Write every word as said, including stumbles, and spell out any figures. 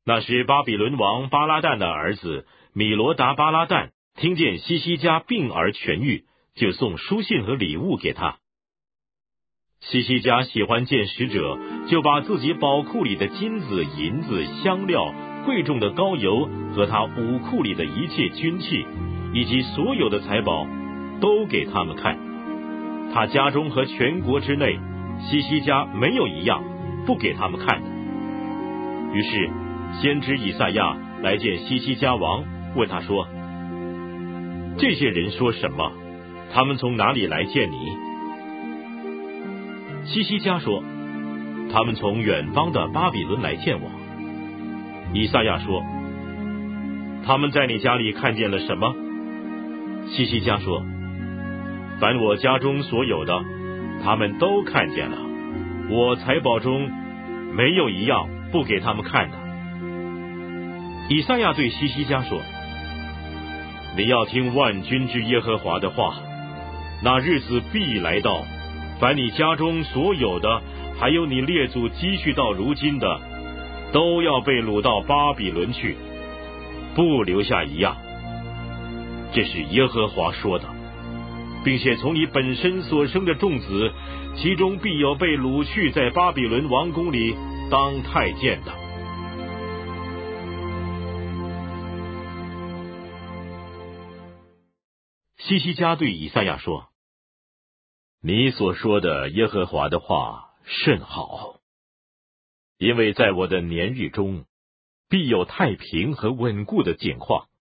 那时巴比伦王巴拉旦的儿子米罗达巴拉旦听见西西家病而痊愈，就送书信和礼物给他。西西家喜欢见使者，就把自己宝库里的金子、银子、香料、贵重的膏油和他武库里的一切军器，以及所有的财宝，都给他们看。他家中和全国之内，西西家没有一样不给他们看的。于是先知以赛亚来见西西家王，问他说：这些人说什么？他们从哪里来见你？西西家说：他们从远方的巴比伦来见我。以赛亚说：他们在你家里看见了什么？西西家说：凡我家中所有的，他们都看见了，我财宝中没有一样不给他们看的。以赛亚对西西家说：你要听万军之耶和华的话，那日子必来到，凡你家中所有的，还有你列祖积蓄到如今的，都要被掳到巴比伦去，不留下一样。这是耶和华说的，并且从你本身所生的众子，其中必有被掳去在巴比伦王宫里当太监的。西西家对以赛亚说：你所说的耶和华的话甚好，因为在我的年日中，必有太平和稳固的景况。